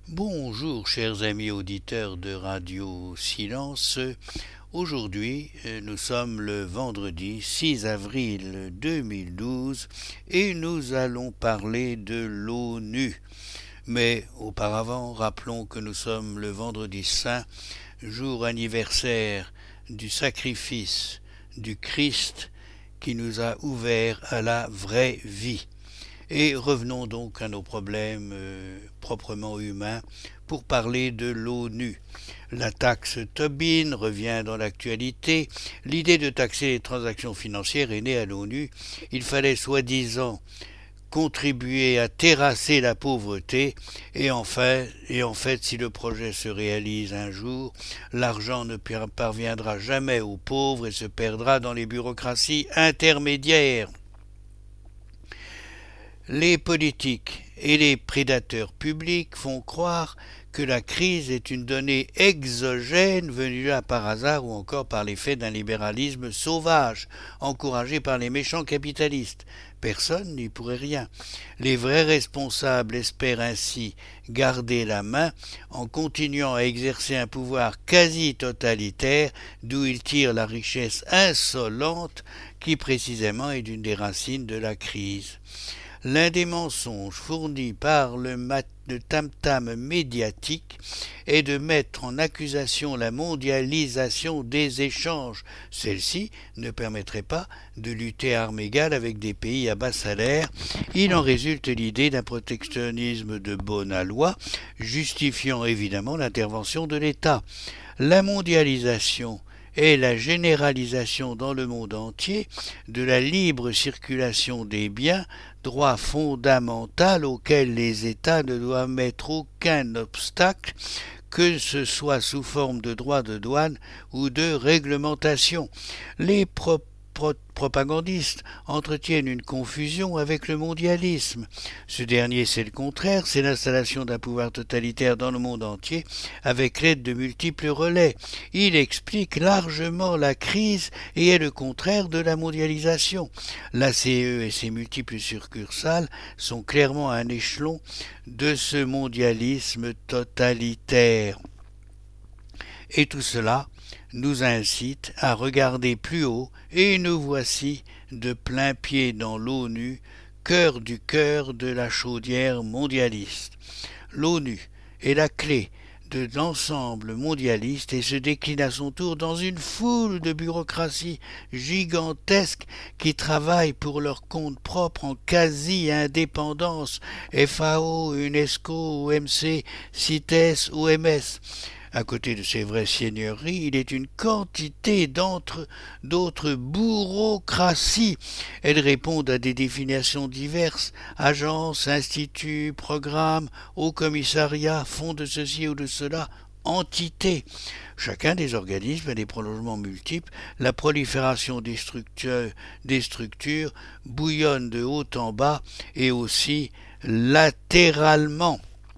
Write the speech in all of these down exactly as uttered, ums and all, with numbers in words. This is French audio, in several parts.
Bonjour chers amis auditeurs de Radio Silence. Aujourd'hui, nous sommes le vendredi six avril deux mille douze et nous allons parler de l'ONU. Mais auparavant, rappelons que nous sommes le vendredi saint, jour anniversaire du sacrifice du Christ qui nous a ouverts à la vraie vie. Et revenons donc à nos problèmes euh, proprement humains pour parler de l'ONU. La taxe Tobin revient dans l'actualité. L'idée de taxer les transactions financières est née à l'ONU. Il fallait soi-disant contribuer à terrasser la pauvreté et en fait, et en fait si le projet se réalise un jour, l'argent ne parviendra jamais aux pauvres et se perdra dans les bureaucraties intermédiaires. Les politiques et les prédateurs publics font croire que la crise est une donnée exogène venue là par hasard ou encore par l'effet d'un libéralisme sauvage, encouragé par les méchants capitalistes. Personne n'y pourrait rien. Les vrais responsables espèrent ainsi garder la main en continuant à exercer un pouvoir quasi totalitaire d'où ils tirent la richesse insolente qui précisément est d'une des racines de la crise. L'un des mensonges fournis par le, mat- le tam-tam médiatique est de mettre en accusation la mondialisation des échanges. Celle-ci ne permettrait pas de lutter à armes égales avec des pays à bas salaire. Il en résulte l'idée d'un protectionnisme de bonne loi, justifiant évidemment l'intervention de l'État. La mondialisation est la généralisation dans le monde entier de la libre circulation des biens, droit fondamental auquel les États ne doivent mettre aucun obstacle, que ce soit sous forme de droits de douane ou de réglementation. Les pro- pro- propagandistes entretiennent une confusion avec le mondialisme. Ce dernier, c'est le contraire, c'est l'installation d'un pouvoir totalitaire dans le monde entier avec l'aide de multiples relais. Il explique largement la crise et est le contraire de la mondialisation. La C E et ses multiples succursales sont clairement un échelon de ce mondialisme totalitaire. Et tout cela nous incite à regarder plus haut, et nous voici de plein pied dans l'ONU, cœur du cœur de la chaudière mondialiste. L'ONU est la clé de l'ensemble mondialiste et se décline à son tour dans une foule de bureaucraties gigantesques qui travaillent pour leur compte propre en quasi-indépendance, F A O, UNESCO, O M C, CITES, O M S. À côté de ces vraies seigneuries, il est une quantité d'entre d'autres bureaucraties. Elles répondent à des définitions diverses, agences, instituts, programmes, hauts commissariats, fonds de ceci ou de cela, entités. Chacun des organismes a des prolongements multiples, la prolifération des structures, des structures bouillonne de haut en bas et aussi latéralement.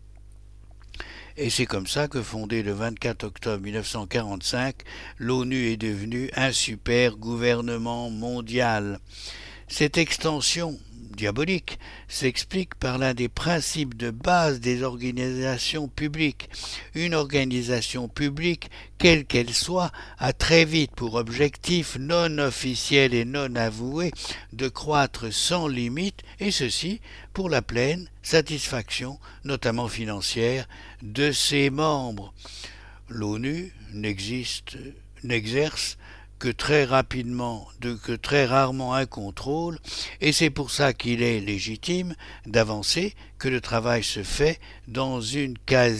Et c'est comme ça que, fondée le vingt-quatre octobre mille neuf cent quarante-cinq, l'ONU est devenue un super gouvernement mondial. Cette extension diabolique s'explique par l'un des principes de base des organisations publiques. Une organisation publique, quelle qu'elle soit, a très vite pour objectif non officiel et non avoué de croître sans limite, et ceci pour la pleine satisfaction, notamment financière, de ses membres. L'ONU n'existe, n'exerce que très rapidement, de, que très rarement un contrôle, et c'est pour ça qu'il est légitime d'avancer que le travail se fait dans une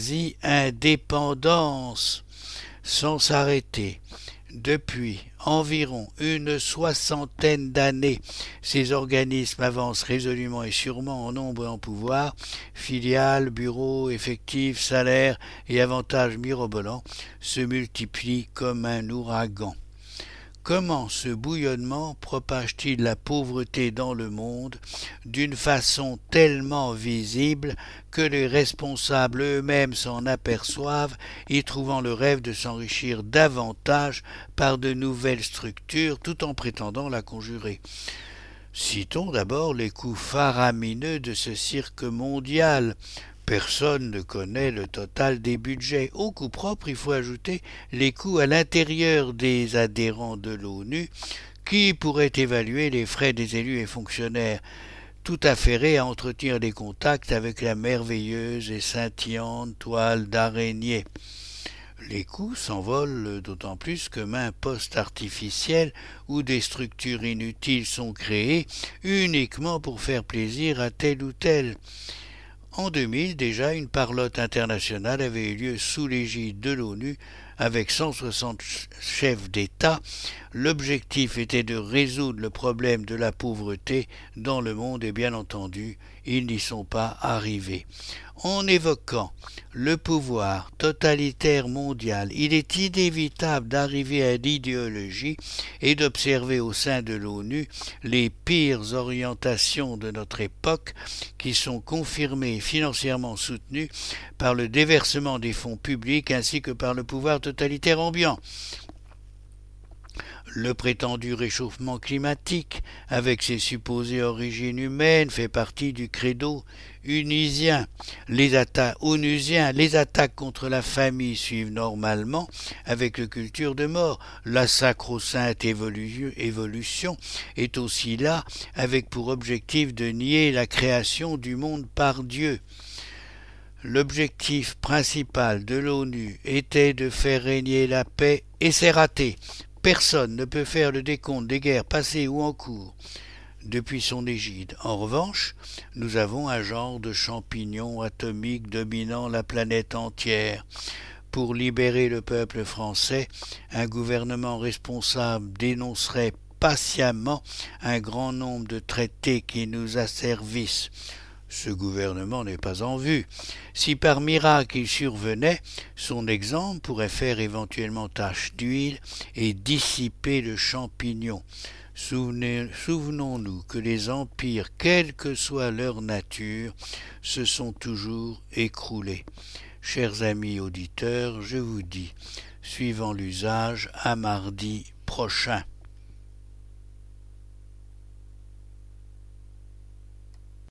quasi-indépendance, sans s'arrêter. Depuis environ une soixantaine d'années, ces organismes avancent résolument et sûrement en nombre et en pouvoir, filiales, bureaux, effectifs, salaires et avantages mirobolants se multiplient comme un ouragan. Comment ce bouillonnement propage-t-il la pauvreté dans le monde d'une façon tellement visible que les responsables eux-mêmes s'en aperçoivent, y trouvant le rêve de s'enrichir davantage par de nouvelles structures tout en prétendant la conjurer? Citons d'abord les coûts faramineux de ce cirque mondial. Personne ne connaît le total des budgets. Aux coûts propres, il faut ajouter les coûts à l'intérieur des adhérents de l'ONU, qui pourraient évaluer les frais des élus et fonctionnaires, tout affairés à entretenir des contacts avec la merveilleuse et scintillante toile d'araignée. Les coûts s'envolent d'autant plus que maints postes artificiels ou des structures inutiles sont créés uniquement pour faire plaisir à tel ou tel. En deux mille, déjà, une parlotte internationale avait eu lieu sous l'égide de l'ONU avec cent soixante chefs d'État. L'objectif était de résoudre le problème de la pauvreté dans le monde et bien entendu, ils n'y sont pas arrivés. En évoquant le pouvoir totalitaire mondial, il est inévitable d'arriver à l'idéologie et d'observer au sein de l'ONU les pires orientations de notre époque qui sont confirmées et financièrement soutenues par le déversement des fonds publics ainsi que par le pouvoir totalitaire ambiant. Le prétendu réchauffement climatique, avec ses supposées origines humaines, fait partie du credo unusien. Les attaques onusiens, les attaques contre la famille suivent normalement avec le culture de mort. La sacro-sainte évolu- évolution est aussi là avec pour objectif de nier la création du monde par Dieu. L'objectif principal de l'ONU était de faire régner la paix et c'est raté. Personne ne peut faire le décompte des guerres passées ou en cours depuis son égide. En revanche, nous avons un genre de champignon atomique dominant la planète entière. Pour libérer le peuple français, un gouvernement responsable dénoncerait patiemment un grand nombre de traités qui nous asservissent. Ce gouvernement n'est pas en vue. Si par miracle il survenait, son exemple pourrait faire éventuellement tache d'huile et dissiper le champignon. Souvenez, souvenons-nous que les empires, quelle que soit leur nature, se sont toujours écroulés. Chers amis auditeurs, je vous dis, suivant l'usage, à mardi prochain.